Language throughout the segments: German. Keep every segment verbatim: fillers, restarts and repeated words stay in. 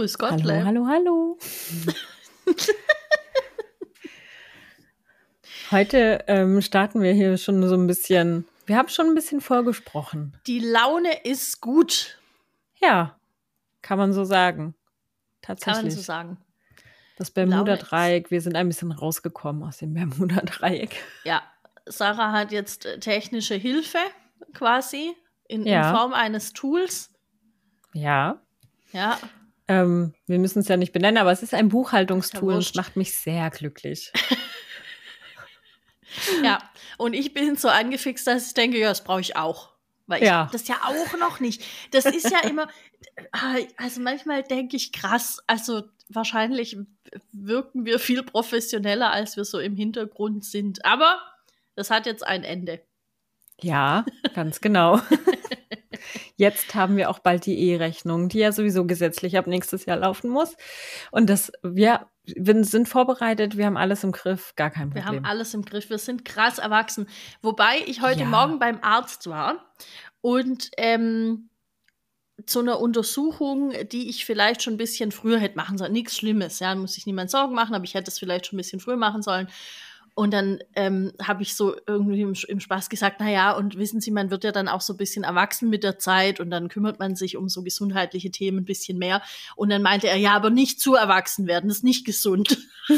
Grüß Gott. Hallo, hallo, hallo. Heute ähm, starten wir hier schon so ein bisschen, wir haben schon ein bisschen vorgesprochen. Die Laune ist gut. Ja, kann man so sagen. Tatsächlich. Kann man so sagen. Das Bermuda-Dreieck, wir sind ein bisschen rausgekommen aus dem Bermuda-Dreieck. Ja, Sarah hat jetzt äh, technische Hilfe quasi in, Ja. in Form eines Tools. Ja. Ja. Ähm, wir müssen es ja nicht benennen, aber es ist ein Ist Buchhaltungstool ja und wurscht. es macht mich sehr glücklich. Ja, und ich bin so angefixt, dass ich denke, ja, das brauche ich auch. Weil ich Ja. habe das ja auch noch nicht. Das ist ja immer, also manchmal denke ich krass, also wahrscheinlich wirken wir viel professioneller, als wir so im Hintergrund sind. Aber das hat jetzt ein Ende. Ja, ganz genau. Jetzt haben wir auch bald die E-Rechnung, die ja sowieso gesetzlich ab nächstes Jahr laufen muss. Und das, wir, wir sind vorbereitet, wir haben alles im Griff, gar kein Wir Problem. haben alles im Griff, wir sind krass erwachsen. Wobei ich heute Ja. Morgen beim Arzt war und ähm, zu einer Untersuchung, die ich vielleicht schon ein bisschen früher hätte machen sollen. Nichts Schlimmes, ja, muss sich niemand Sorgen machen, aber ich hätte es vielleicht schon ein bisschen früher machen sollen. Und dann ähm, habe ich so irgendwie im, im Spaß gesagt, na ja, und wissen Sie, man wird ja dann auch so ein bisschen erwachsen mit der Zeit und dann kümmert man sich um so gesundheitliche Themen ein bisschen mehr. Und dann meinte er, ja, aber nicht zu erwachsen werden, das ist nicht gesund.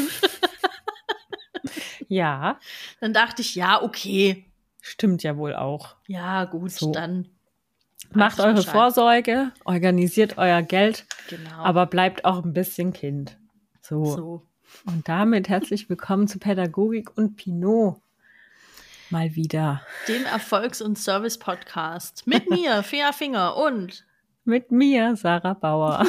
Ja, Dann dachte ich, ja, okay, stimmt ja wohl auch. ja, gut, So. dann Macht weiß ich eure Bescheid. Vorsorge, organisiert euer Geld, Genau. aber bleibt auch ein bisschen Kind. So. so. Und damit herzlich willkommen zu Pädagogik und Pinot. Mal wieder. Dem Erfolgs- und Service-Podcast. Mit mir, Fea Finger und Mit mir, Sarah Bauer.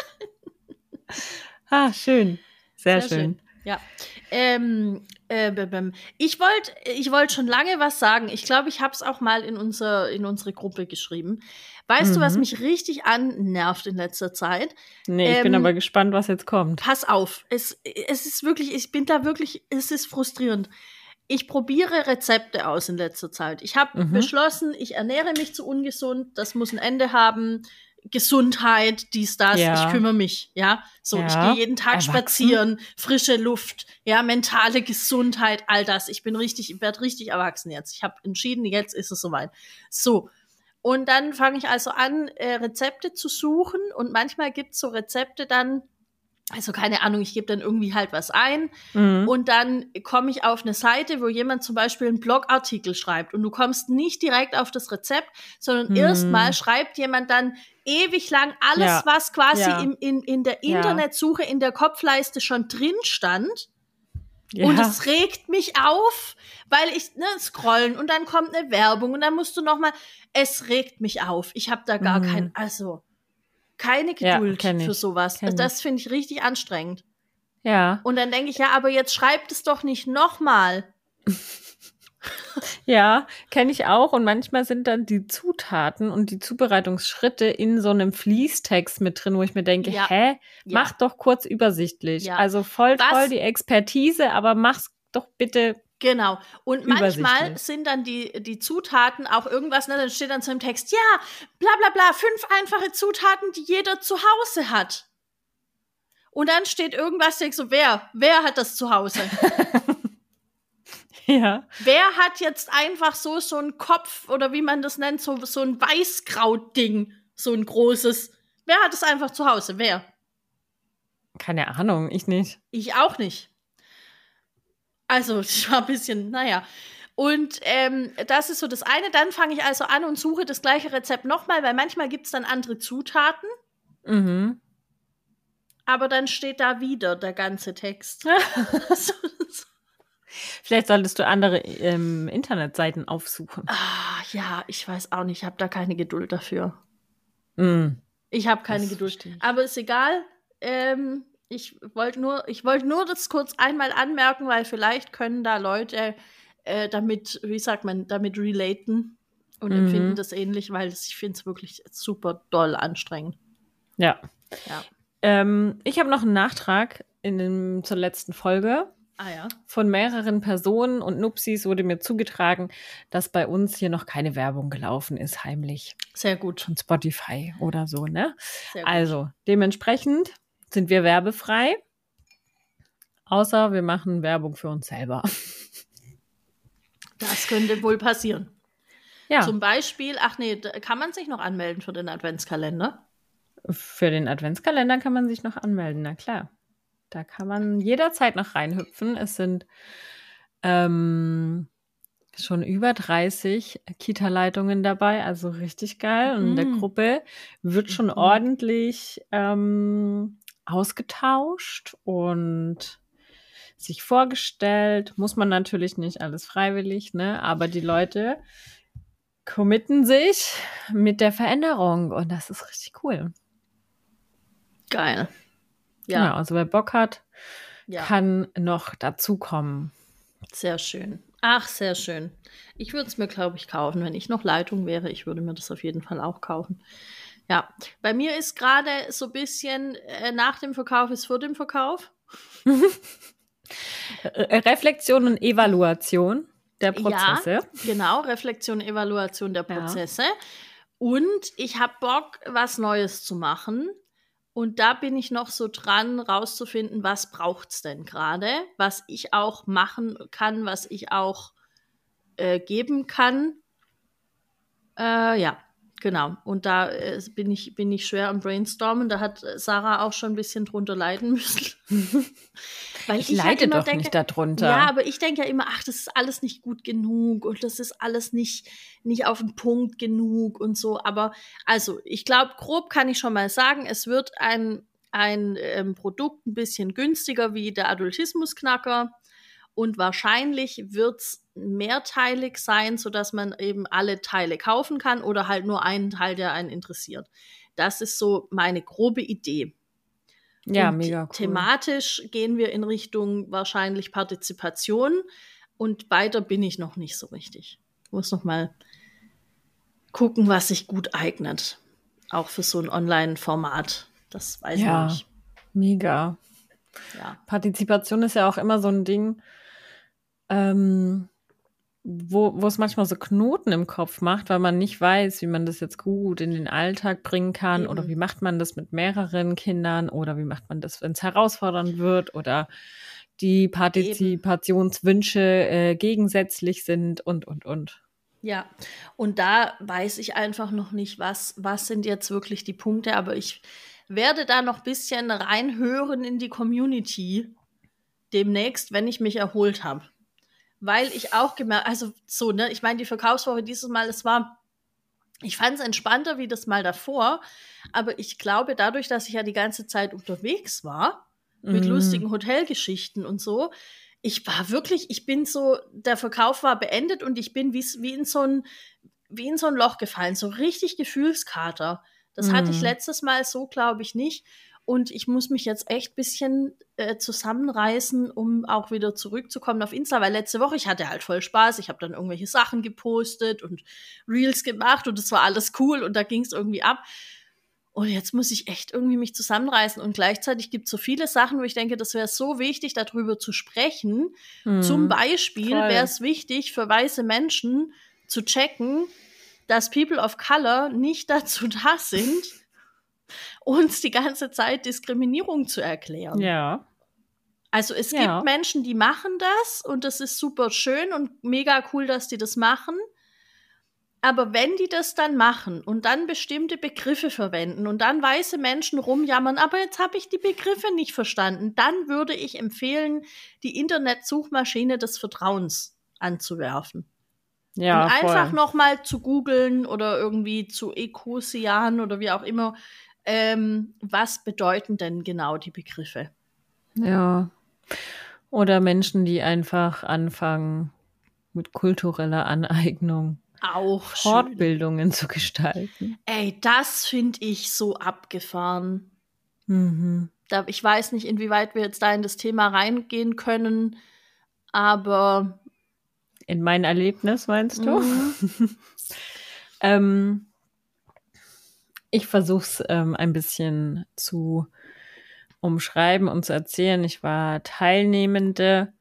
Ah, schön. Sehr, schön. Ja. Ähm, äh, b- b- ich wollte ich wollt schon lange was sagen. Ich glaube, ich habe es auch mal in, unser, in unsere Gruppe geschrieben. Weißt du, was Mhm. mich richtig annervt in letzter Zeit? Nee, ich bin Ähm, aber gespannt, was jetzt kommt. Pass auf, es, es ist wirklich, ich bin da wirklich, es ist frustrierend. Ich probiere Rezepte aus in letzter Zeit. Ich habe Mhm. beschlossen, ich ernähre mich zu ungesund, das muss ein Ende haben. Gesundheit, dies, das, Ja. ich kümmere mich, ja. So, Ja. ich gehe jeden Tag Erwachsen. spazieren, frische Luft, ja, mentale Gesundheit, all das. Ich bin richtig, ich werde richtig erwachsen jetzt. Ich habe entschieden, jetzt ist es soweit. So. Und dann fange ich also an, äh, Rezepte zu suchen und manchmal gibt's so Rezepte dann, also keine Ahnung, ich gebe dann irgendwie halt was ein Mhm. und dann komme ich auf eine Seite, wo jemand zum Beispiel einen Blogartikel schreibt und du kommst nicht direkt auf das Rezept, sondern Mhm. erstmal schreibt jemand dann ewig lang alles, Ja. was quasi Ja. im, in, in der Ja. Internetsuche in der Kopfleiste schon drin stand. Ja. Und es regt mich auf, weil ich, ne, scrollen und dann kommt eine Werbung und dann musst du noch mal, es regt mich auf. Ich habe da gar Mhm. kein, also keine Ja, Geduld kenn ich. für sowas. Kenn Das finde ich richtig anstrengend. Ja. Und dann denke ich, ja, aber jetzt schreibt es doch nicht nochmal. Ja, kenne ich auch. Und manchmal sind dann die Zutaten und die Zubereitungsschritte in so einem Fließtext mit drin, wo ich mir denke, Ja. hä, Ja. mach doch kurz übersichtlich. Ja. Also voll Was- toll die Expertise, aber mach's doch bitte. Genau. Und manchmal Übersichtlich. sind dann die, die Zutaten auch irgendwas, ne, dann steht dann so im Text, ja, bla bla bla, fünf einfache Zutaten, die jeder zu Hause hat. Und dann steht irgendwas, denkst so, wer? Wer hat das zu Hause? Ja. Wer hat jetzt einfach so so einen Kopf oder wie man das nennt, so, so ein Weißkraut-Ding, so ein großes. Wer hat es einfach zu Hause? Wer? Keine Ahnung, ich nicht. Ich auch nicht. Also, ich war ein bisschen, naja. Und ähm, das ist so das eine. Dann fange ich also an und suche das gleiche Rezept nochmal, weil manchmal gibt es dann andere Zutaten, Mhm. aber dann steht da wieder der ganze Text. So, so. Vielleicht solltest du andere ähm, Internetseiten aufsuchen. Ah, ja, ich weiß auch nicht, ich habe da keine Geduld dafür. Mhm. Ich habe keine Das Geduld. verstehe ich. Aber ist egal. Ähm, ich wollte nur, ich wollte nur das kurz einmal anmerken, weil vielleicht können da Leute äh, damit, wie sagt man, damit relaten und Mhm. empfinden das ähnlich, weil das, ich finde es wirklich super doll anstrengend. Ja. Ja. Ähm, ich habe noch einen Nachtrag in dem, zur letzten Folge. Ah ja. Von mehreren Personen und Nupsis wurde mir zugetragen, dass bei uns hier noch keine Werbung gelaufen ist, heimlich. Sehr gut. Von Spotify oder so, ne? Sehr gut. Also, dementsprechend sind wir werbefrei. Außer wir machen Werbung für uns selber. Das könnte wohl passieren. Ja. Zum Beispiel, ach nee, kann man sich noch anmelden für den Adventskalender? Für den Adventskalender kann man sich noch anmelden, na klar. Da kann man jederzeit noch reinhüpfen. Es sind ähm, schon über dreißig Kita-Leitungen dabei, also richtig geil. Und in der Gruppe wird schon mhm. ordentlich ähm, ausgetauscht und sich vorgestellt. Muss man natürlich nicht, alles freiwillig, ne? Aber die Leute committen sich mit der Veränderung und das ist richtig cool. Geil. Ja, ja, also wer Bock hat, ja. kann noch dazukommen. Sehr schön. Ach, sehr schön. Ich würde es mir, glaube ich, kaufen. Wenn ich noch Leitung wäre, ich würde mir das auf jeden Fall auch kaufen. Ja, bei mir ist gerade so ein bisschen äh, nach dem Verkauf ist vor dem Verkauf. Reflexion und Evaluation der Prozesse. Ja, genau, Reflexion und Evaluation der Prozesse. Ja. Und ich habe Bock, was Neues zu machen. Und da bin ich noch so dran, rauszufinden, was braucht es denn gerade, was ich auch machen kann, was ich auch äh, geben kann. Äh, ja, genau. Und da äh, bin ich, bin ich schwer am Brainstormen. Da hat Sarah auch schon ein bisschen drunter leiden müssen. Weil ich, ich leide halt immer doch denke, nicht darunter. Ja, aber ich denke ja immer, ach, das ist alles nicht gut genug und das ist alles nicht, nicht auf den Punkt genug und so. Aber also, ich glaube, grob kann ich schon mal sagen, es wird ein, ein ähm, Produkt ein bisschen günstiger wie der Adultismusknacker und wahrscheinlich wird es mehrteilig sein, sodass man eben alle Teile kaufen kann oder halt nur einen Teil, der einen interessiert. Das ist so meine grobe Idee. Ja, und mega cool. Thematisch gehen wir in Richtung wahrscheinlich Partizipation und weiter bin ich noch nicht so richtig. Ich muss noch mal gucken, was sich gut eignet. Auch für so ein Online-Format. Das weiß ja, ich nicht. Mega. Ja. Partizipation ist ja auch immer so ein Ding, ähm, wo, wo es manchmal so Knoten im Kopf macht, weil man nicht weiß, wie man das jetzt gut in den Alltag bringen kann. Eben. Oder wie macht man das mit mehreren Kindern oder wie macht man das, wenn es herausfordernd wird oder die Partizipationswünsche äh, gegensätzlich sind und, und, und. Ja, und da weiß ich einfach noch nicht, was, was sind jetzt wirklich die Punkte, aber ich werde da noch ein bisschen reinhören in die Community demnächst, wenn ich mich erholt habe. Weil ich auch gemerkt, also so, ne, ich meine, die Verkaufswoche dieses Mal, es war, ich fand es entspannter wie das Mal davor, aber ich glaube, dadurch, dass ich ja die ganze Zeit unterwegs war, mit mm. lustigen Hotelgeschichten und so, ich war wirklich, ich bin so, der Verkauf war beendet und ich bin wie, wie in so ein, wie in so ein Loch gefallen, so richtig Gefühlskater. Das mm. hatte ich letztes Mal so, glaube ich, nicht. Und ich muss mich jetzt echt ein bisschen äh, zusammenreißen, um auch wieder zurückzukommen auf Insta, weil letzte Woche, ich hatte halt voll Spaß. Ich habe dann irgendwelche Sachen gepostet und Reels gemacht und es war alles cool und da ging es irgendwie ab. Und jetzt muss ich echt irgendwie mich zusammenreißen. Und gleichzeitig gibt es so viele Sachen, wo ich denke, das wäre so wichtig, darüber zu sprechen. Hm, Zum Beispiel wäre es wichtig für weiße Menschen zu checken, dass People of Color nicht dazu da sind, uns die ganze Zeit Diskriminierung zu erklären. Ja. Also es ja. gibt Menschen, die machen das und das ist super schön und mega cool, dass die das machen. Aber wenn die das dann machen und dann bestimmte Begriffe verwenden und dann weiße Menschen rumjammern, aber jetzt habe ich die Begriffe nicht verstanden, dann würde ich empfehlen, die Internetsuchmaschine des Vertrauens anzuwerfen. Ja, und einfach voll. noch mal zu googeln oder irgendwie zu Ecosian oder wie auch immer, ähm, was bedeuten denn genau die Begriffe? Ja. Oder Menschen, die einfach anfangen mit kultureller Aneignung auch Fortbildungen schön. Zu gestalten. Ey, das finde ich so abgefahren. Mhm. Da, ich weiß nicht, inwieweit wir jetzt da in das Thema reingehen können, aber in mein Erlebnis, meinst du? Mhm. ähm, ich versuche es ähm, ein bisschen zu umschreiben und zu erzählen. Ich war teilnehmende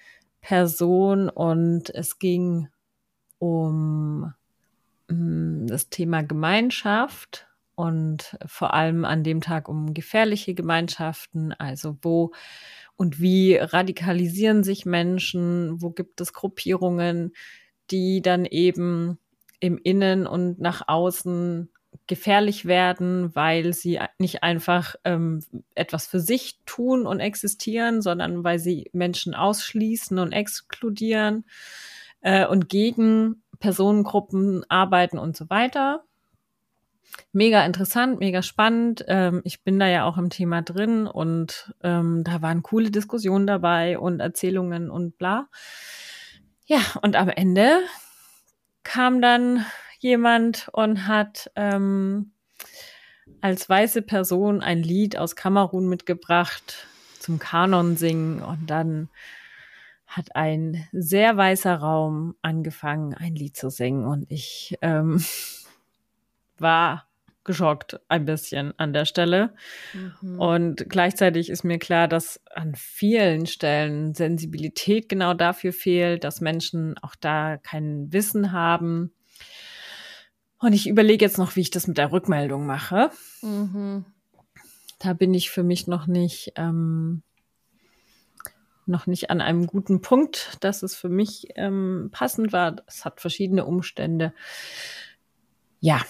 Person und es ging um mh, das Thema Gemeinschaft und vor allem an dem Tag um gefährliche Gemeinschaften, also wo und wie radikalisieren sich Menschen, wo gibt es Gruppierungen, die dann eben im Innen und nach außen gefährlich werden, weil sie nicht einfach ähm, etwas für sich tun und existieren, sondern weil sie Menschen ausschließen und exkludieren äh, und gegen Personengruppen arbeiten und so weiter. Mega interessant, mega spannend. Ähm, ich bin da ja auch im Thema drin und ähm, da waren coole Diskussionen dabei und Erzählungen und bla. Ja, und am Ende kam dann jemand und hat ähm, als weiße Person ein Lied aus Kamerun mitgebracht zum Kanon singen und dann hat ein sehr weißer Raum angefangen, ein Lied zu singen und ich ähm, war geschockt ein bisschen an der Stelle. Mhm. Und gleichzeitig ist mir klar, dass an vielen Stellen Sensibilität genau dafür fehlt, dass Menschen auch da kein Wissen haben. Und ich überlege jetzt noch, wie ich das mit der Rückmeldung mache. Mhm. Da bin ich für mich noch nicht, ähm, noch nicht an einem guten Punkt, dass es für mich ähm, passend war. Es hat verschiedene Umstände. Ja.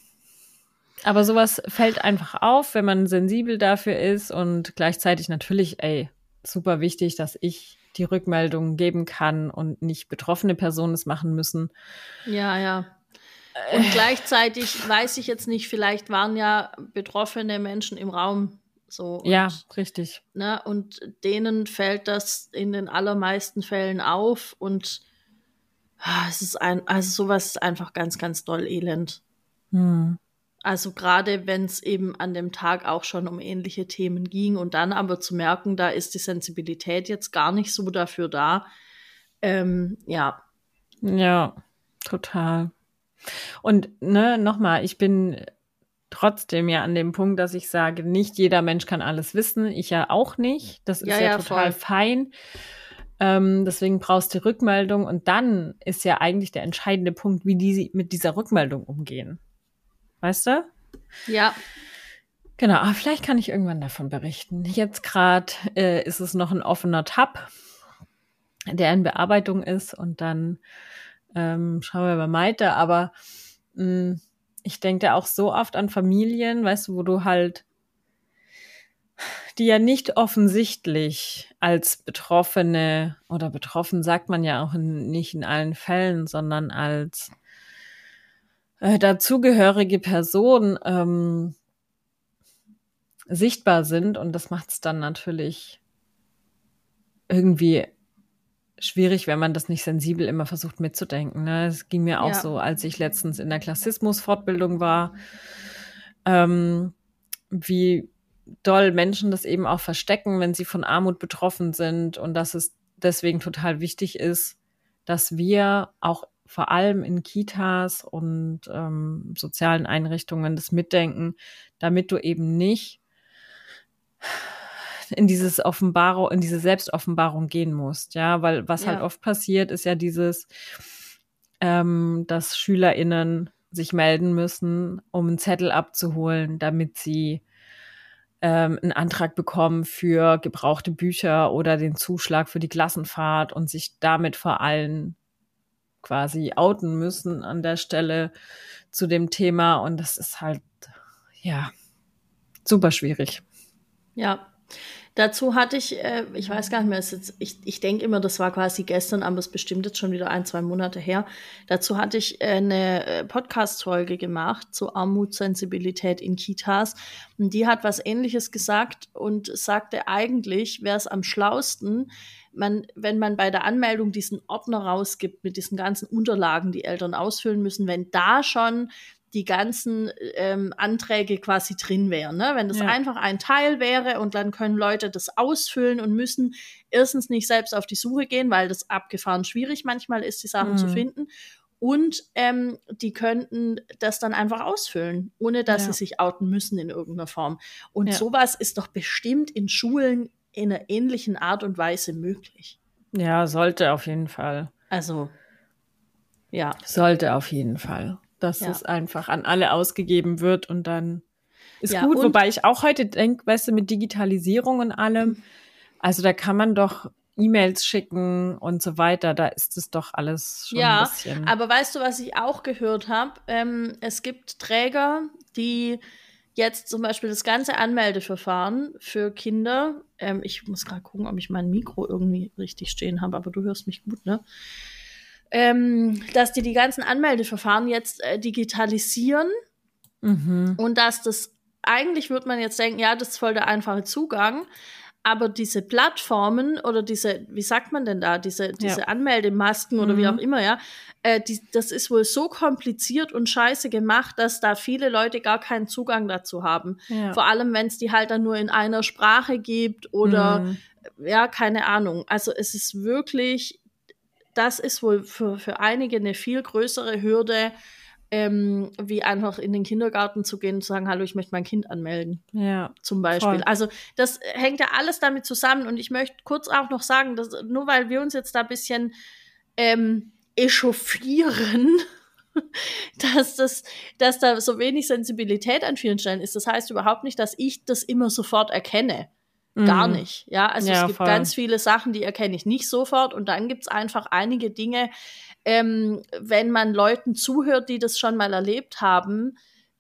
Aber sowas fällt einfach auf, wenn man sensibel dafür ist und gleichzeitig natürlich, ey, super wichtig, dass ich die Rückmeldung geben kann und nicht betroffene Personen es machen müssen. Ja, ja. Und gleichzeitig weiß ich jetzt nicht, vielleicht waren ja betroffene Menschen im Raum so. Und, ja, richtig. Ne, und denen fällt das in den allermeisten Fällen auf und ah, es ist ein, also sowas ist einfach ganz, ganz doll elend. Hm. Also gerade wenn es eben an dem Tag auch schon um ähnliche Themen ging und dann aber zu merken, da ist die Sensibilität jetzt gar nicht so dafür da. Ähm, ja. Ja, total. Und ne, nochmal, ich bin trotzdem ja an dem Punkt, dass ich sage, nicht jeder Mensch kann alles wissen. Ich ja auch nicht. Das ist ja, ja, ja total voll. fein. Ähm, deswegen brauchst du die Rückmeldung. Und dann ist ja eigentlich der entscheidende Punkt, wie die mit dieser Rückmeldung umgehen. Weißt du? Ja. Genau, aber vielleicht kann ich irgendwann davon berichten. Jetzt gerade äh, ist es noch ein offener Tab, der in Bearbeitung ist und dann ähm, schauen wir mal weiter. Aber mh, ich denke auch so oft an Familien, weißt du, wo du halt, die ja nicht offensichtlich als Betroffene oder betroffen sagt man ja auch in, nicht in allen Fällen, sondern als äh, dazugehörige Person ähm, sichtbar sind und das macht es dann natürlich irgendwie schwierig, wenn man das nicht sensibel immer versucht mitzudenken. Ne? Es ging mir auch ja. so, als ich letztens in der Klassismus-Fortbildung war, ähm, wie doll Menschen das eben auch verstecken, wenn sie von Armut betroffen sind und dass es deswegen total wichtig ist, dass wir auch vor allem in Kitas und ähm, sozialen Einrichtungen das mitdenken, damit du eben nicht in dieses Offenbarung, in diese Selbstoffenbarung gehen musst, ja, weil was ja. halt oft passiert, ist ja dieses, ähm, dass SchülerInnen sich melden müssen, um einen Zettel abzuholen, damit sie ähm, einen Antrag bekommen für gebrauchte Bücher oder den Zuschlag für die Klassenfahrt und sich damit vor allem quasi outen müssen an der Stelle zu dem Thema und das ist halt, ja, super schwierig. Ja. Dazu hatte ich, äh, ich weiß gar nicht mehr, jetzt, ich, ich denke immer, das war quasi gestern, aber es bestimmt jetzt schon wieder ein, zwei Monate her. Dazu hatte ich äh, eine Podcast-Folge gemacht zu Armutssensibilität in Kitas. Und die hat was Ähnliches gesagt und sagte, eigentlich wäre es am schlausten, man, wenn man bei der Anmeldung diesen Ordner rausgibt mit diesen ganzen Unterlagen, die Eltern ausfüllen müssen, wenn da schon die ganzen ähm, Anträge quasi drin wären. Ne? Wenn das ja. einfach ein Teil wäre und dann können Leute das ausfüllen und müssen erstens nicht selbst auf die Suche gehen, weil das abgefahren schwierig manchmal ist, die Sachen mhm. zu finden. Und ähm, die könnten das dann einfach ausfüllen, ohne dass ja. sie sich outen müssen in irgendeiner Form. Und ja. sowas ist doch bestimmt in Schulen in einer ähnlichen Art und Weise möglich. Ja, sollte auf jeden Fall. Also, ja. Sollte auf jeden Fall. dass Ja. es einfach an alle ausgegeben wird und dann ist Ja, gut. und- Wobei ich auch heute denke, weißt du, mit Digitalisierung und allem, also da kann man doch E-Mails schicken und so weiter, da ist es doch alles schon ein Ja, bisschen. aber weißt du, was ich auch gehört habe? Ähm, es gibt Träger, die jetzt zum Beispiel das ganze Anmeldeverfahren für Kinder, ähm, ich muss gerade gucken, ob ich mein Mikro irgendwie richtig stehen habe, aber du hörst mich gut, ne? Ähm, dass die die ganzen Anmeldeverfahren jetzt äh, digitalisieren Mhm. und dass das, eigentlich würde man jetzt denken, ja, das ist voll der einfache Zugang, aber diese Plattformen oder diese, wie sagt man denn da, diese, diese Ja. Anmeldemasken oder Mhm. wie auch immer, ja, äh, die, das ist wohl so kompliziert und scheiße gemacht, dass da viele Leute gar keinen Zugang dazu haben. Ja. Vor allem, wenn es die halt dann nur in einer Sprache gibt oder, Mhm. ja, keine Ahnung. Also es ist wirklich, das ist wohl für, für einige eine viel größere Hürde, ähm, wie einfach in den Kindergarten zu gehen und zu sagen, hallo, ich möchte mein Kind anmelden. Ja. Zum Beispiel. Voll. Also das hängt ja alles damit zusammen. Und ich möchte kurz auch noch sagen, dass nur weil wir uns jetzt da ein bisschen ähm, echauffieren, dass, das, dass da so wenig Sensibilität an vielen Stellen ist. Das heißt überhaupt nicht, dass ich das immer sofort erkenne. Gar Mhm. nicht. Ja, also Ja, es gibt voll. ganz viele Sachen, die erkenne ich nicht sofort. Und dann gibt es einfach einige Dinge, ähm, wenn man Leuten zuhört, die das schon mal erlebt haben,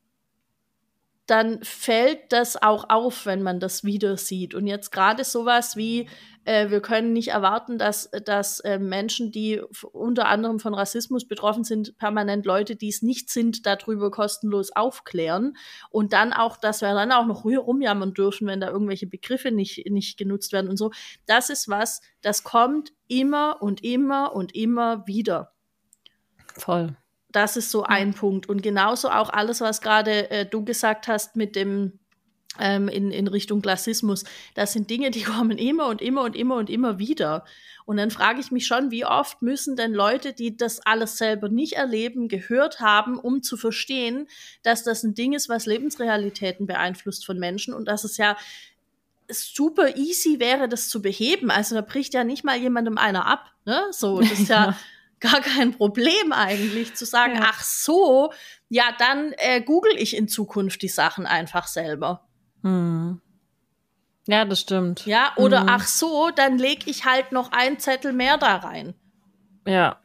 dann fällt das auch auf, wenn man das wieder sieht. Und jetzt gerade sowas wie, äh, wir können nicht erwarten, dass, dass äh, Menschen, die f- unter anderem von Rassismus betroffen sind, permanent Leute, die es nicht sind, darüber kostenlos aufklären. Und dann auch, dass wir dann auch noch rumjammern dürfen, wenn da irgendwelche Begriffe nicht, nicht genutzt werden und so. Das ist was, das kommt immer und immer und immer wieder. Voll. Das ist so ein Punkt. Und genauso auch alles, was gerade äh, du gesagt hast mit dem ähm, in, in Richtung Klassismus. Das sind Dinge, die kommen immer und immer und immer und immer wieder. Und dann frage ich mich schon, wie oft müssen denn Leute, die das alles selber nicht erleben, gehört haben, um zu verstehen, dass das ein Ding ist, was Lebensrealitäten beeinflusst von Menschen und dass es ja super easy wäre, das zu beheben. Also da bricht ja nicht mal jemandem einer ab. Ne? So, das ist ja gar kein Problem eigentlich, zu sagen, Ja. ach so, ja, dann äh, google ich in Zukunft die Sachen einfach selber. Mhm. Ja, das stimmt. Ja, oder Mhm. ach so, dann leg ich halt noch einen Zettel mehr da rein. Ja.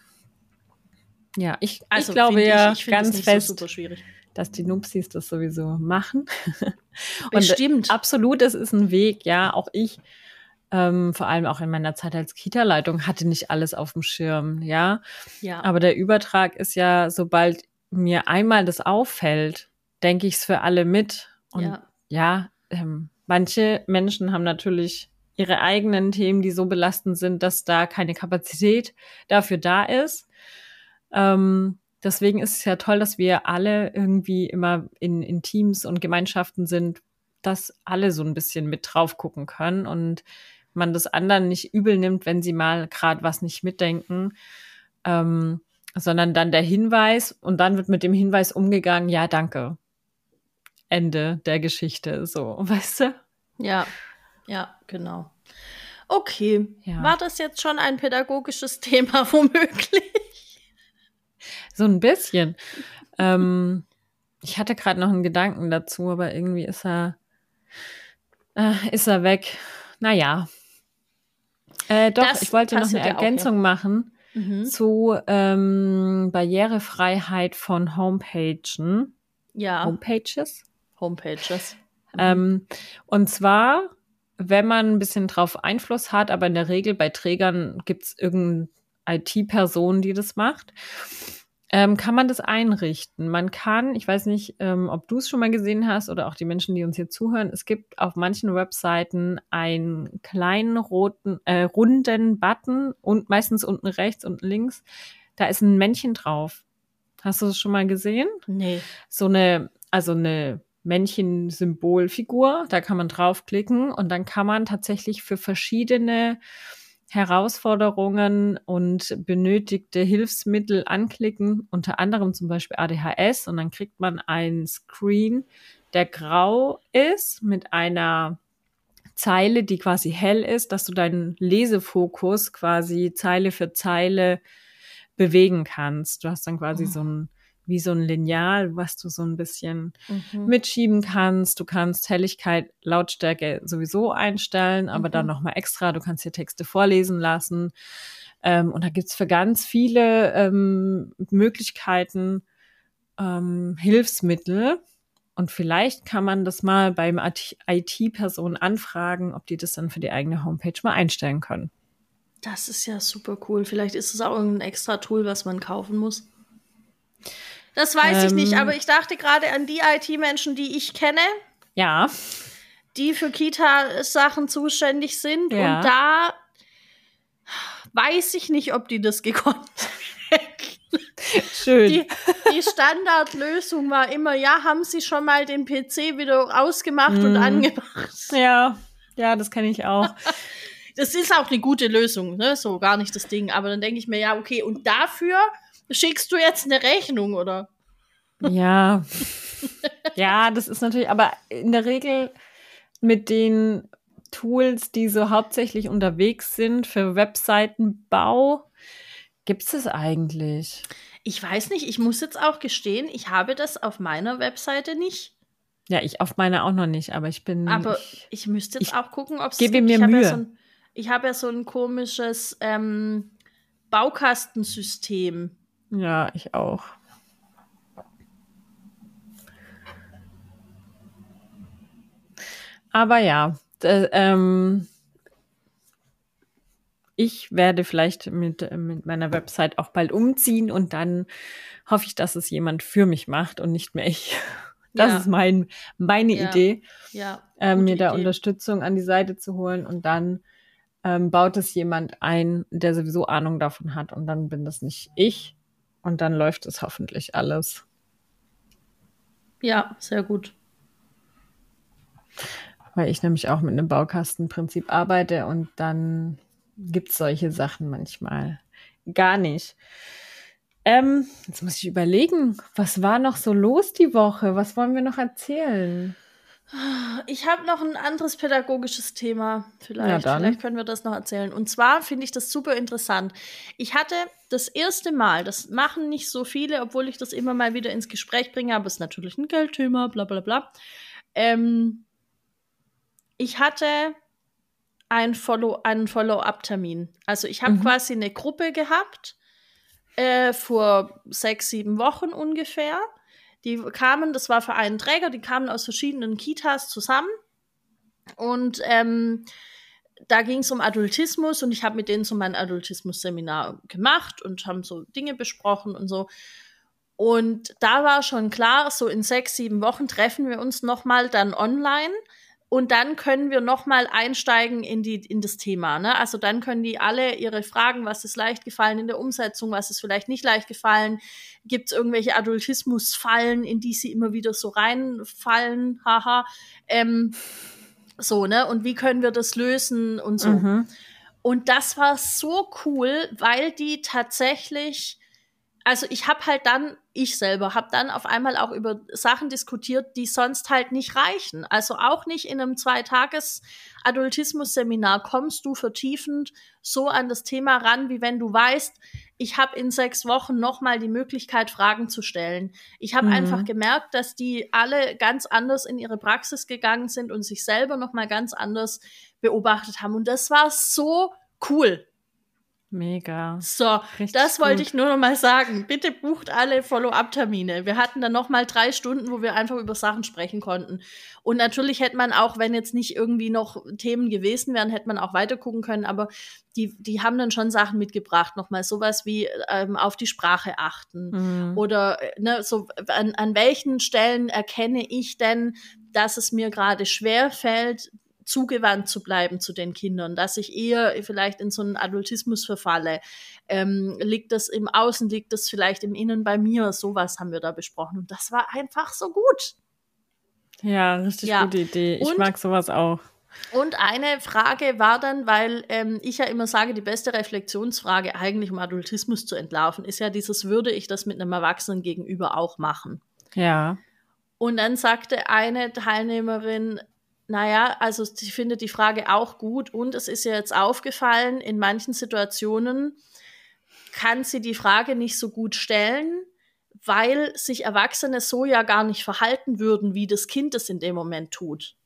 Ja, ich, Also ich glaube find ja ich, ich finde es ganz nicht fest, so super schwierig. dass die Nupsis das sowieso machen. Und Bestimmt. absolut, es ist ein Weg, ja. Auch ich, ähm, vor allem auch in meiner Zeit als Kita-Leitung, hatte nicht alles auf dem Schirm, ja. Ja. Aber der Übertrag ist ja, sobald mir einmal das auffällt, denke ich es für alle mit. Und Ja. ja, ähm, manche Menschen haben natürlich ihre eigenen Themen, die so belastend sind, dass da keine Kapazität dafür da ist. Ähm, deswegen ist es ja toll, dass wir alle irgendwie immer in, in Teams und Gemeinschaften sind, dass alle so ein bisschen mit drauf gucken können und man das anderen nicht übel nimmt, wenn sie mal gerade was nicht mitdenken, ähm, sondern dann der Hinweis und dann wird mit dem Hinweis umgegangen, ja, danke. Ende der Geschichte, so, weißt du? Ja, ja, genau. Okay, Ja. war das jetzt schon ein pädagogisches Thema womöglich? So ein bisschen. ähm, ich hatte gerade noch einen Gedanken dazu, aber irgendwie ist er, äh, ist er weg. Naja. Äh, doch, Das ich wollte noch eine passiert ja auch, Ergänzung ja. machen Mhm. zu ähm, Barrierefreiheit von Homepagen. Ja, Homepages? Homepages. Mhm. Ähm, und zwar, wenn man ein bisschen drauf Einfluss hat, aber in der Regel bei Trägern gibt es irgendeine I T-Person, die das macht, ähm, kann man das einrichten. Man kann, ich weiß nicht, ähm, ob du es schon mal gesehen hast oder auch die Menschen, die uns hier zuhören, es gibt auf manchen Webseiten einen kleinen roten, äh, runden Button und meistens unten rechts, unten links, da ist ein Männchen drauf. Hast du das schon mal gesehen? Nee. So eine, also eine Männchen-Symbolfigur, da kann man draufklicken und dann kann man tatsächlich für verschiedene Herausforderungen und benötigte Hilfsmittel anklicken, unter anderem zum Beispiel A D H S, und dann kriegt man einen Screen, der grau ist mit einer Zeile, die quasi hell ist, dass du deinen Lesefokus quasi Zeile für Zeile bewegen kannst. Du hast dann quasi Oh. so ein wie so ein Lineal, was du so ein bisschen Mhm. mitschieben kannst. Du kannst Helligkeit, Lautstärke sowieso einstellen, aber Mhm. dann nochmal extra. Du kannst dir Texte vorlesen lassen. Ähm, und da gibt's für ganz viele ähm, Möglichkeiten, ähm, Hilfsmittel. Und vielleicht kann man das mal beim I T-Person anfragen, ob die das dann für die eigene Homepage mal einstellen können. Das ist ja super cool. Vielleicht ist es auch irgendein extra Tool, was man kaufen muss. Das weiß Ähm, ich nicht, aber ich dachte gerade an die I T-Menschen, die ich kenne, ja. die für Kita-Sachen zuständig sind. Ja. Und da weiß ich nicht, ob die das gekonnt hätten. Schön. Die, die Standardlösung war immer, ja, haben Sie schon mal den P C wieder ausgemacht Mm. und angemacht? Ja, ja, das kenne ich auch. Das ist auch eine gute Lösung, ne? So gar nicht das Ding. Aber dann denke ich mir, ja, okay, und dafür schickst du jetzt eine Rechnung, oder? Ja. Ja, das ist natürlich, aber in der Regel mit den Tools, die so hauptsächlich unterwegs sind für Webseitenbau, gibt's es eigentlich? Ich weiß nicht, ich muss jetzt auch gestehen, ich habe das auf meiner Webseite nicht. Ja, ich auf meiner auch noch nicht, aber ich bin. Aber ich, ich müsste jetzt ich auch gucken, ob es gebe gibt. mir Ich habe Mühe. ja so ein, ich habe ja so ein komisches ähm, Baukastensystem. Ja, ich auch. Aber ja, d- ähm, ich werde vielleicht mit, äh, mit meiner Website auch bald umziehen und dann hoffe ich, dass es jemand für mich macht und nicht mehr ich. Das Ja. ist mein, meine Ja. Idee, Ja, ähm, gute mir da Idee. Unterstützung an die Seite zu holen und dann ähm, baut es jemand ein, der sowieso Ahnung davon hat und dann bin das nicht ich und dann läuft es hoffentlich alles. Ja, sehr gut. Weil ich nämlich auch mit einem Baukastenprinzip arbeite und dann gibt's solche Sachen manchmal gar nicht. Ähm, jetzt muss ich überlegen, was war noch so los die Woche? Was wollen wir noch erzählen? Ich habe noch ein anderes pädagogisches Thema. Na Vielleicht, dann. vielleicht können wir das noch erzählen. Und zwar finde ich das super interessant. Ich hatte das erste Mal, das machen nicht so viele, obwohl ich das immer mal wieder ins Gespräch bringe, aber es ist natürlich ein Geldthema, bla bla bla. Ähm, ich hatte ein Follow, einen Follow-up-Termin. Also ich habe Mhm. quasi eine Gruppe gehabt, äh, vor sechs, sieben Wochen ungefähr. Die kamen, das war für einen Träger, die kamen aus verschiedenen Kitas zusammen. Und ähm, da ging es um Adultismus und ich habe mit denen so mein Adultismus-Seminar gemacht und haben so Dinge besprochen und so. Und da war schon klar, so in sechs, sieben Wochen treffen wir uns nochmal dann online und dann können wir nochmal einsteigen in, die, in das Thema. Ne? Also dann können die alle ihre Fragen, was ist leicht gefallen in der Umsetzung, was ist vielleicht nicht leicht gefallen, gibt es irgendwelche Adultismusfallen, in die sie immer wieder so reinfallen, haha, ähm, so, ne? Und wie können wir das lösen und so. Mhm. Und das war so cool, weil die tatsächlich, also ich habe halt dann, ich selber, habe dann auf einmal auch über Sachen diskutiert, die sonst halt nicht reichen. Also auch nicht in einem Zwei-Tages-Adultismus-Seminar kommst du vertiefend so an das Thema ran, wie wenn du weißt, ich habe in sechs Wochen nochmal die Möglichkeit, Fragen zu stellen. Ich habe Mhm. einfach gemerkt, dass die alle ganz anders in ihre Praxis gegangen sind und sich selber nochmal ganz anders beobachtet haben. Und das war so cool. Mega. So, Richtig das wollte gut. ich nur noch mal sagen. Bitte bucht alle Follow-up-Termine. Wir hatten dann noch mal drei Stunden, wo wir einfach über Sachen sprechen konnten. Und natürlich hätte man auch, wenn jetzt nicht irgendwie noch Themen gewesen wären, hätte man auch weiter gucken können. Aber die, die haben dann schon Sachen mitgebracht. Nochmal sowas wie ähm, auf die Sprache achten. Mhm. Oder ne, so an, an welchen Stellen erkenne ich denn, dass es mir gerade schwer fällt, zugewandt zu bleiben zu den Kindern, dass ich eher vielleicht in so einen Adultismus verfalle. Ähm, liegt das im Außen, liegt das vielleicht im Innen bei mir? Sowas haben wir da besprochen. Und das war einfach so gut. Ja, richtig Ja. gute Idee. Ich Und- mag sowas auch. Und eine Frage war dann, weil ähm, ich ja immer sage, die beste Reflexionsfrage eigentlich, um Adultismus zu entlarven, ist ja dieses, würde ich das mit einem Erwachsenen gegenüber auch machen? Ja. Und dann sagte eine Teilnehmerin, naja, also sie findet die Frage auch gut und es ist ihr jetzt aufgefallen, in manchen Situationen kann sie die Frage nicht so gut stellen, weil sich Erwachsene so ja gar nicht verhalten würden, wie das Kind es in dem Moment tut.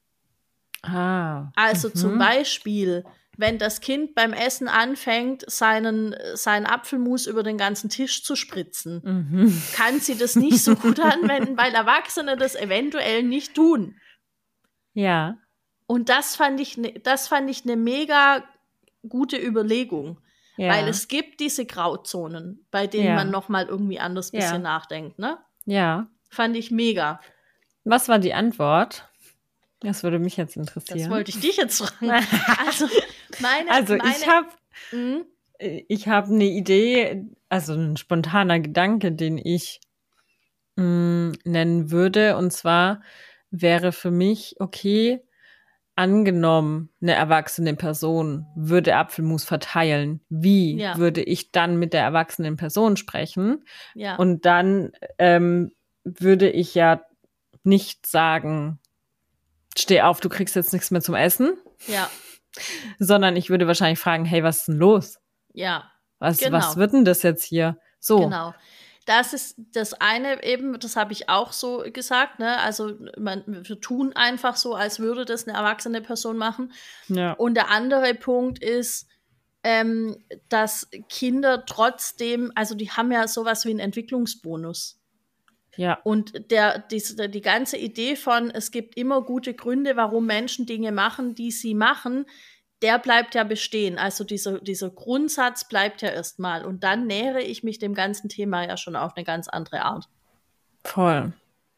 Ah. Also mhm. zum Beispiel, wenn das Kind beim Essen anfängt, seinen, seinen Apfelmus über den ganzen Tisch zu spritzen, Mhm. kann sie das nicht so gut anwenden, weil Erwachsene das eventuell nicht tun. Ja. Und das fand ich, ne, das fand ich eine mega gute Überlegung. Ja. Weil es gibt diese Grauzonen, bei denen Ja. man nochmal irgendwie anders Ja. bisschen nachdenkt, ne? Ja. Fand ich mega. Was war die Antwort? Das würde mich jetzt interessieren. Das wollte ich dich jetzt fragen. Also, meine, also meine, ich habe mh, ich habe eine Idee, also ein spontaner Gedanke, den ich mh, nennen würde. Und zwar wäre für mich, okay, angenommen, eine erwachsene Person würde Apfelmus verteilen. Wie Ja. würde ich dann mit der erwachsenen Person sprechen? ja, Und dann ähm, würde ich ja nicht sagen, steh auf, du kriegst jetzt nichts mehr zum Essen, ja, sondern ich würde wahrscheinlich fragen, hey, was ist denn los? ja, Was, Genau. was wird denn das jetzt hier? So. genau. Das ist das eine eben, das habe ich auch so gesagt, ne? Also man, wir tun einfach so, als würde das eine erwachsene Person machen. Ja. Und der andere Punkt ist, ähm, dass Kinder trotzdem, also die haben ja sowas wie einen Entwicklungsbonus. Ja. Und der, die, die ganze Idee von, es gibt immer gute Gründe, warum Menschen Dinge machen, die sie machen, der bleibt ja bestehen. Also dieser, dieser Grundsatz bleibt ja erstmal. Und dann nähere ich mich dem ganzen Thema ja schon auf eine ganz andere Art. Voll.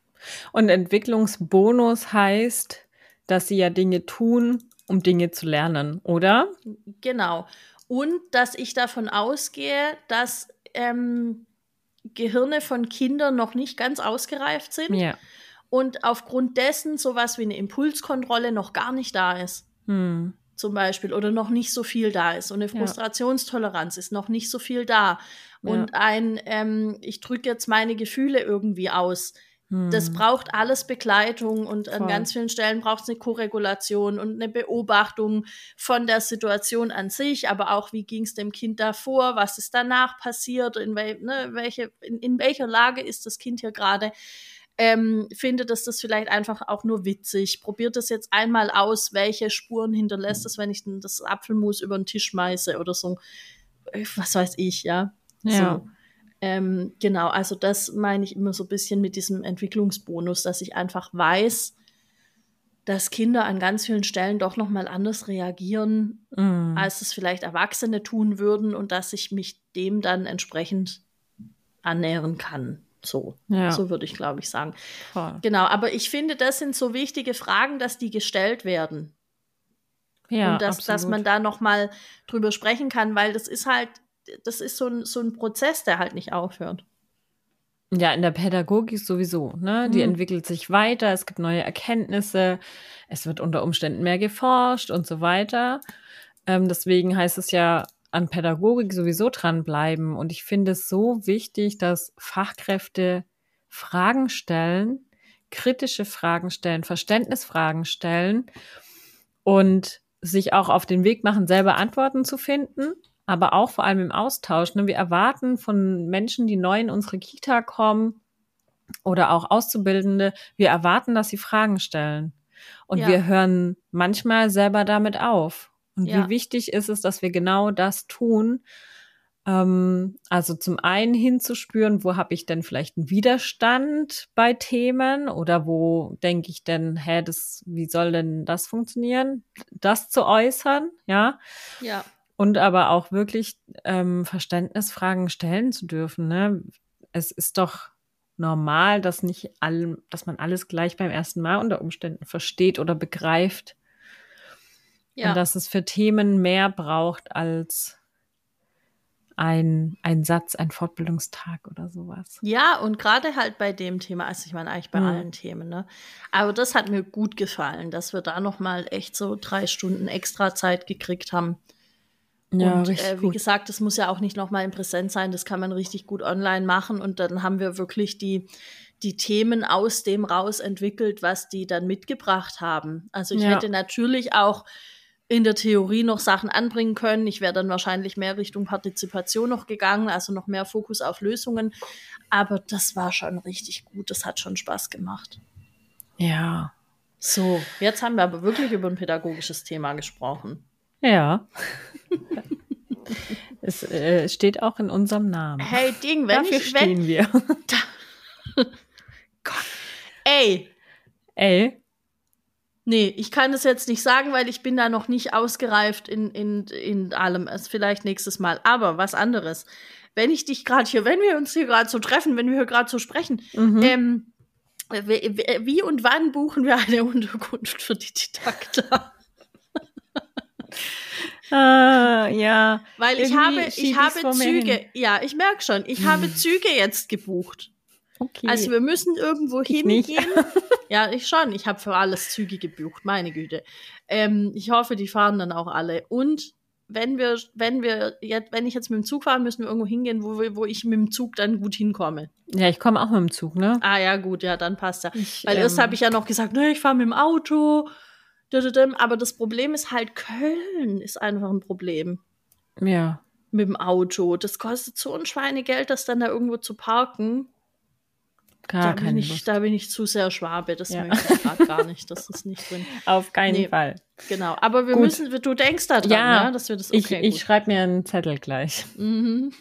Und Entwicklungsbonus heißt, dass sie ja Dinge tun, um Dinge zu lernen, oder? Genau. Und dass ich davon ausgehe, dass ähm, Gehirne von Kindern noch nicht ganz ausgereift sind Ja. und aufgrund dessen sowas wie eine Impulskontrolle noch gar nicht da ist. Hm. Zum Beispiel, oder noch nicht so viel da ist. Und eine Ja. Frustrationstoleranz ist noch nicht so viel da. Und Ja. ein, ähm, ich drücke jetzt meine Gefühle irgendwie aus. Hm. Das braucht alles Begleitung und an Voll. ganz vielen Stellen braucht es eine Koregulation und eine Beobachtung von der Situation an sich, aber auch, wie ging es dem Kind davor, was ist danach passiert, in, wel ne, welche, in, in welcher Lage ist das Kind hier gerade. Ähm, findet es das vielleicht einfach auch nur witzig. Probiert es jetzt einmal aus, welche Spuren hinterlässt es, wenn ich das Apfelmus über den Tisch schmeiße oder so. Was weiß ich, ja. Ja. So. Ähm, genau, also das meine ich immer so ein bisschen mit diesem Entwicklungsbonus, dass ich einfach weiß, dass Kinder an ganz vielen Stellen doch nochmal anders reagieren, Mm. als es vielleicht Erwachsene tun würden und dass ich mich dem dann entsprechend annähern kann. So, Ja. so würde ich, glaube ich, sagen. Voll. Genau, aber ich finde, das sind so wichtige Fragen, dass die gestellt werden. Ja, und dass, absolut. dass man da nochmal drüber sprechen kann, weil das ist halt, das ist so ein, so ein Prozess, der halt nicht aufhört. Ja, in der Pädagogik sowieso, ne? Die Hm. entwickelt sich weiter, es gibt neue Erkenntnisse, es wird unter Umständen mehr geforscht und so weiter. Ähm, deswegen heißt es ja, an Pädagogik sowieso dranbleiben. Und ich finde es so wichtig, dass Fachkräfte Fragen stellen, kritische Fragen stellen, Verständnisfragen stellen und sich auch auf den Weg machen, selber Antworten zu finden, aber auch vor allem im Austausch. Ne? Wir erwarten von Menschen, die neu in unsere Kita kommen oder auch Auszubildende, wir erwarten, dass sie Fragen stellen. Und Ja. wir hören manchmal selber damit auf. Und Ja. wie wichtig ist es, dass wir genau das tun? Ähm, also zum einen hinzuspüren, wo habe ich denn vielleicht einen Widerstand bei Themen oder wo denke ich denn, hä, das, wie soll denn das funktionieren? Das zu äußern, ja. Ja. Und aber auch wirklich ähm, Verständnisfragen stellen zu dürfen. Ne? Es ist doch normal, dass nicht all, dass man alles gleich beim ersten Mal unter Umständen versteht oder begreift. Ja. Und dass es für Themen mehr braucht als ein, ein Satz, ein Fortbildungstag oder sowas. Ja, und gerade halt bei dem Thema, also ich meine eigentlich bei Mhm. allen Themen, ne? Aber das hat mir gut gefallen, dass wir da nochmal echt so drei Stunden extra Zeit gekriegt haben. Ja, und richtig äh, wie gut. gesagt, das muss ja auch nicht nochmal in Präsenz sein, das kann man richtig gut online machen und dann haben wir wirklich die, die Themen aus dem raus entwickelt, was die dann mitgebracht haben. Also ich Ja. hätte natürlich auch in der Theorie noch Sachen anbringen können. Ich wäre dann wahrscheinlich mehr Richtung Partizipation noch gegangen, also noch mehr Fokus auf Lösungen. Aber das war schon richtig gut. Das hat schon Spaß gemacht. Ja. So, jetzt haben wir aber wirklich über ein pädagogisches Thema gesprochen. Ja. Es äh, steht auch in unserem Namen. Hey, Ding, wenn Dafür ich... stehen wenn, wir. da, Gott. Ey. Ey. Nee, ich kann das jetzt nicht sagen, weil ich bin da noch nicht ausgereift in, in, in allem. Also vielleicht nächstes Mal. Aber was anderes. Wenn ich dich gerade hier, wenn wir uns hier gerade so treffen, wenn wir hier gerade so sprechen, Mhm. ähm, wie, wie und wann buchen wir eine Unterkunft für die Didakta? Ah, ja. Weil ich Irgendwie habe, schieb ich ich's habe vor mir Züge, hin. ja, ich merke schon, ich habe Züge jetzt gebucht. Okay. Also wir müssen irgendwo Ich nicht. hingehen. Ja, ich schon. Ich habe für alles Züge gebucht, meine Güte. Ähm, ich hoffe, die fahren dann auch alle. Und wenn wir, wenn wir jetzt, wenn ich jetzt mit dem Zug fahre, müssen wir irgendwo hingehen, wo, wir, wo ich mit dem Zug dann gut hinkomme. Ja, ich komme auch mit dem Zug, ne? Ah ja, gut, ja, dann passt ja. Ich, Weil erst ähm, habe ich ja noch gesagt, ne, ich fahre mit dem Auto. Aber das Problem ist halt, Köln ist einfach ein Problem Ja. mit dem Auto. Das kostet so ein Schweinegeld, das dann da irgendwo zu parken. Gar Da bin, keine ich, Lust. da bin ich zu sehr Schwabe. Das Ja. möchte ich gerade gar nicht. Das ist nicht drin. Auf keinen Nee. Fall. Genau. Aber wir Gut. müssen, du denkst da dran, Ja, ja, dass wir das Ich, okay ich gut. schreibe mir einen Zettel gleich. Mhm.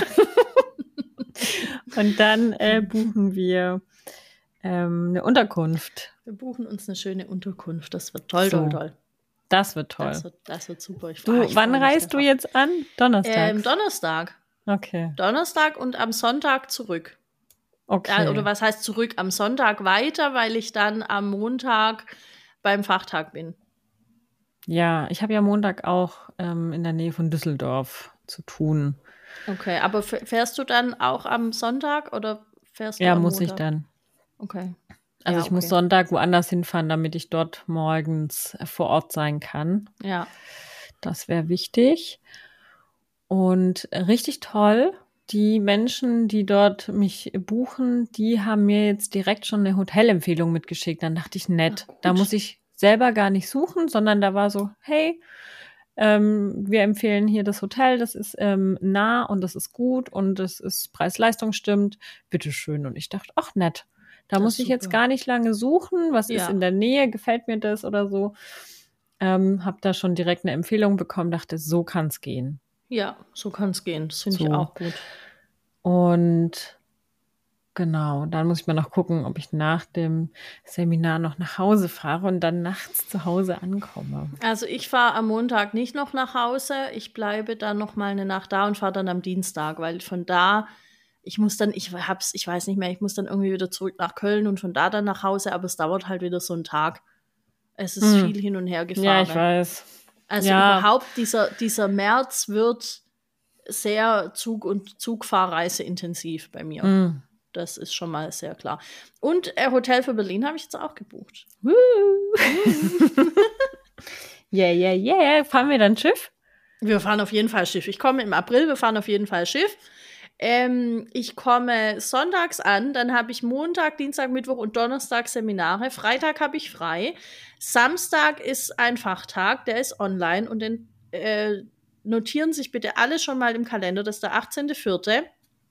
Und dann äh, buchen wir ähm, eine Unterkunft. Wir buchen uns eine schöne Unterkunft. Das wird toll, So. toll, toll. Das wird toll. Das wird, das wird super. Ich, Du, ah, ich wann freu mich reist du darauf. jetzt an? Donnerstag. Ähm, Donnerstag. okay. Donnerstag und am Sonntag zurück. Okay. Ja, oder was heißt zurück? Am Sonntag weiter, weil ich dann am Montag beim Fachtag bin. Ja, ich habe ja Montag auch ähm, in der Nähe von Düsseldorf zu tun. Okay, aber f- fährst du dann auch am Sonntag oder fährst du Ja, am muss ich Montag? dann. Okay. Also Ja, ich muss okay. Sonntag woanders hinfahren, damit ich dort morgens äh, vor Ort sein kann. Ja. Das wäre wichtig. Und äh, richtig toll, die Menschen, die dort mich buchen, die haben mir jetzt direkt schon eine Hotelempfehlung mitgeschickt. Dann dachte ich, nett, Ach, gut. da muss ich selber gar nicht suchen, sondern da war so, hey, ähm, wir empfehlen hier das Hotel, das ist ähm, nah und das ist gut und das ist Preis-Leistung stimmt, bitteschön. Und ich dachte, ach nett, da Das muss ist ich jetzt super. gar nicht lange suchen, was Ja. ist in der Nähe, gefällt mir das oder so. Ähm, hab da schon direkt eine Empfehlung bekommen, dachte, so kann's gehen. Ja, so kann es gehen. Das finde ich So. auch gut. Und genau, dann muss ich mal noch gucken, ob ich nach dem Seminar noch nach Hause fahre und dann nachts zu Hause ankomme. Also ich fahre am Montag nicht noch nach Hause. Ich bleibe dann noch mal eine Nacht da und fahre dann am Dienstag, weil von da, ich muss dann, ich hab's, ich weiß nicht mehr, ich muss dann irgendwie wieder zurück nach Köln und von da dann nach Hause, aber es dauert halt wieder so einen Tag. Es ist Hm. viel hin und her gefahren. Ja, ich weiß. Also Ja. überhaupt, dieser, dieser März wird sehr Zug- und Zugfahrreise intensiv bei mir. Mm. Das ist schon mal sehr klar. Und äh, Hotel für Berlin habe ich jetzt auch gebucht. Woo. Yeah, yeah, yeah. Fahren wir dann Schiff? Wir fahren auf jeden Fall Schiff. Ich komme im April, wir fahren auf jeden Fall Schiff. Ähm, ich komme sonntags an, dann habe ich Montag, Dienstag, Mittwoch und Donnerstag Seminare. Freitag habe ich frei. Samstag ist ein Fachtag, der ist online und den äh, notieren sich bitte alle schon mal im Kalender. Das ist der achtzehnter vierte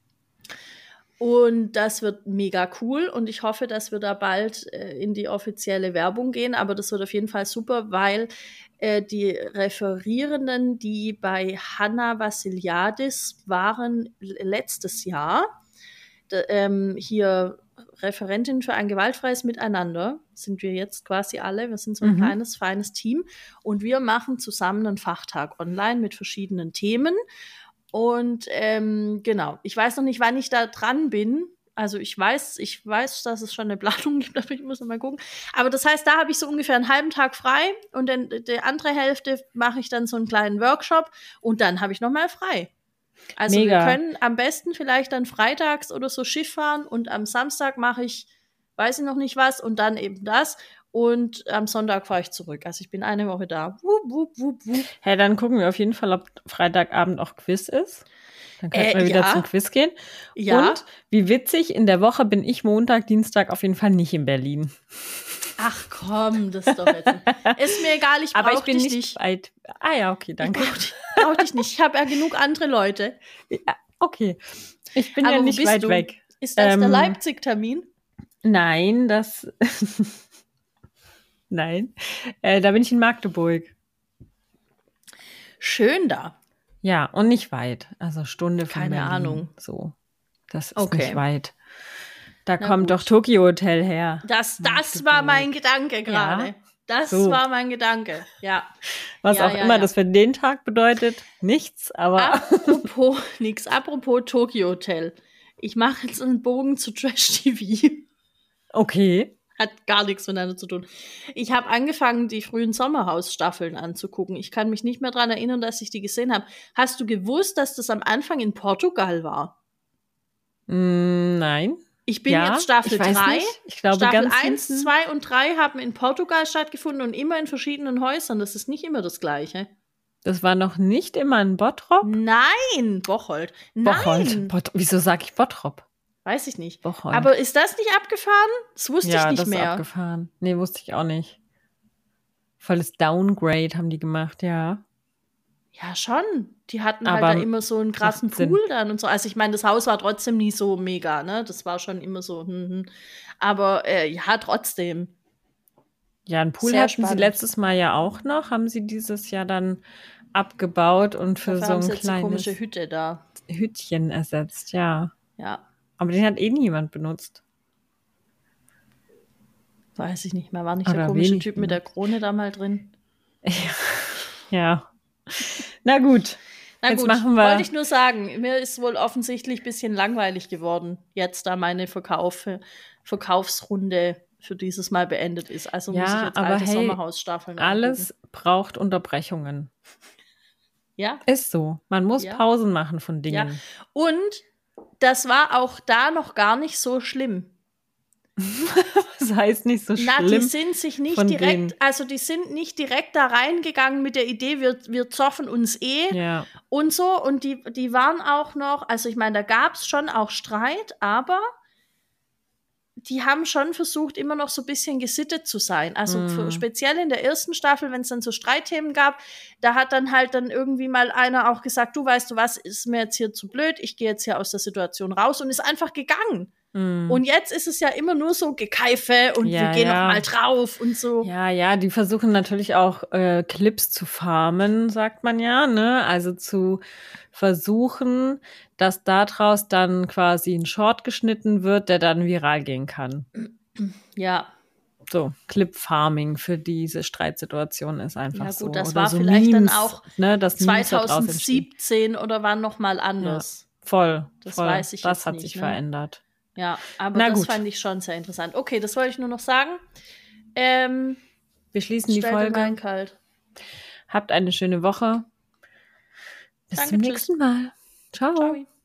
Und das wird mega cool und ich hoffe, dass wir da bald äh, in die offizielle Werbung gehen, aber das wird auf jeden Fall super, weil äh, die Referierenden, die bei Hanna Vassiliadis waren l- letztes Jahr, d- ähm, hier Referentin für ein gewaltfreies Miteinander, sind wir jetzt quasi alle. Wir sind so ein Mhm. kleines, feines Team und wir machen zusammen einen Fachtag online mit verschiedenen Themen. Und ähm, genau, ich weiß noch nicht, wann ich da dran bin. Also ich weiß, ich weiß, dass es schon eine Planung gibt, aber ich muss noch mal gucken. Aber das heißt, da habe ich so ungefähr einen halben Tag frei und dann die andere Hälfte mache ich dann so einen kleinen Workshop und dann habe ich noch mal frei. Also Mega. wir können am besten vielleicht dann freitags oder so Schiff fahren und am Samstag mache ich, weiß ich noch nicht was und dann eben das. Und am Sonntag fahre ich zurück. Also ich bin eine Woche da. Wup, wup, wup, wup. Hey, dann gucken wir auf jeden Fall, ob Freitagabend auch Quiz ist. Dann könnten Äh, wir wieder ja. zum Quiz gehen. Ja. Und wie witzig, in der Woche bin ich Montag, Dienstag auf jeden Fall nicht in Berlin. Ach komm, das ist doch jetzt nicht. Ist mir egal, ich Aber ich brauche bin dich nicht, nicht. weit. Ah ja, okay, danke. Ich brauche dich, brauch dich nicht. Ich habe ja genug andere Leute. Ja, okay. Ich bin Aber ja wo nicht bist weit du? weg. Ist das der Ähm, Leipzig-Termin? Nein, das. Nein. Äh, da bin ich in Magdeburg. Schön da. Ja, und nicht weit. Also Stunde von Keine Berlin. Ahnung. So. Das ist Okay. nicht weit. Da Na kommt gut. doch Tokyo Hotel her. Das, das Magdeburg. war mein Gedanke gerade. Ja, Das so. war mein Gedanke. Ja. Was Ja, auch ja, immer ja. das für den Tag bedeutet. Nichts, aber. Apropos, nix. Apropos Tokyo Hotel. Ich mache jetzt einen Bogen zu Trash-T V. Okay. Hat gar nichts miteinander zu tun. Ich habe angefangen, die frühen Sommerhaus-Staffeln anzugucken. Ich kann mich nicht mehr daran erinnern, dass ich die gesehen habe. Hast du gewusst, dass das am Anfang in Portugal war? Mm, nein. Ich bin Ja, jetzt Staffel ich weiß drei. nicht. Ich glaube, Staffel ganz eins, hinten- zwei und drei haben in Portugal stattgefunden und immer in verschiedenen Häusern. Das ist nicht immer das Gleiche. Das war noch nicht immer in Bottrop. Nein, Bocholt. Nein, Bocholt. Bott- Wieso sage ich Bottrop? weiß ich nicht. Bocholt. Aber ist das nicht abgefahren? Das wusste ja, ich nicht das ist mehr. abgefahren. Nee, wusste ich auch nicht. Volles Downgrade haben die gemacht, ja. Ja, schon. Die hatten halt Aber da immer so einen krassen macht Sinn. Pool dann und so. Also ich meine, das Haus war trotzdem nie so mega, ne? Das war schon immer so. Hm, hm. Aber äh, ja, trotzdem. Ja, einen Pool Sehr hatten spannend. sie letztes Mal ja auch noch. Haben sie dieses Jahr dann abgebaut und für Dafür so haben ein sie jetzt eine kleines komische Hütte da. Hütchen ersetzt, ja. Ja, Aber den hat eh niemand benutzt. weiß ich nicht mehr. War nicht Oder der komische wenig Typ mit der Krone da mal drin? Ja. Na gut. Na Jetzt gut, machen wir- wollte ich nur sagen, mir ist wohl offensichtlich ein bisschen langweilig geworden, jetzt da meine Verkaufe, Verkaufsrunde für dieses Mal beendet ist. Also muss Ja, ich jetzt aber alte hey, Sommerhausstaffeln Alles braucht Unterbrechungen. angucken. Ja, Ist so. Man muss Ja. Pausen machen von Dingen. Ja. Und das war auch da noch gar nicht so schlimm. Das heißt nicht so Na, die schlimm. sind sich nicht von direkt, denen. also die sind nicht direkt da reingegangen mit der Idee, wir, wir zoffen uns eh Ja. und so. Und die, die waren auch noch, also ich meine, da gab es schon auch Streit, aber die haben schon versucht, immer noch so ein bisschen gesittet zu sein. Also Mhm. für, speziell in der ersten Staffel, wenn es dann so Streitthemen gab, da hat dann halt dann irgendwie mal einer auch gesagt, du weißt du was, ist mir jetzt hier zu blöd, ich gehe jetzt hier aus der Situation raus und ist einfach gegangen. Mhm. Und jetzt ist es ja immer nur so Gekeife und Ja, wir gehen ja. noch mal drauf und so. Ja, ja, die versuchen natürlich auch äh, Clips zu farmen, sagt man ja, ne? Also zu versuchen, dass daraus dann quasi ein Short geschnitten wird, der dann viral gehen kann. Ja, So, Clip-Farming für diese Streitsituation ist einfach ja gut, so. das Oder war so vielleicht dann Memes, auch ne, dass Memes da draus entstehen. zweitausendsiebzehn oder wann noch mal anders. Voll, Das voll. weiß ich Das jetzt hat nicht, sich ne? verändert. Ja, aber Na das gut. fand ich schon sehr interessant. Okay, das wollte ich nur noch sagen. Ähm, Wir schließen die stell dir Folge. Wein kalt. Habt eine schöne Woche. Bis Danke, zum tschüss. nächsten Mal. Ciao. Ciao.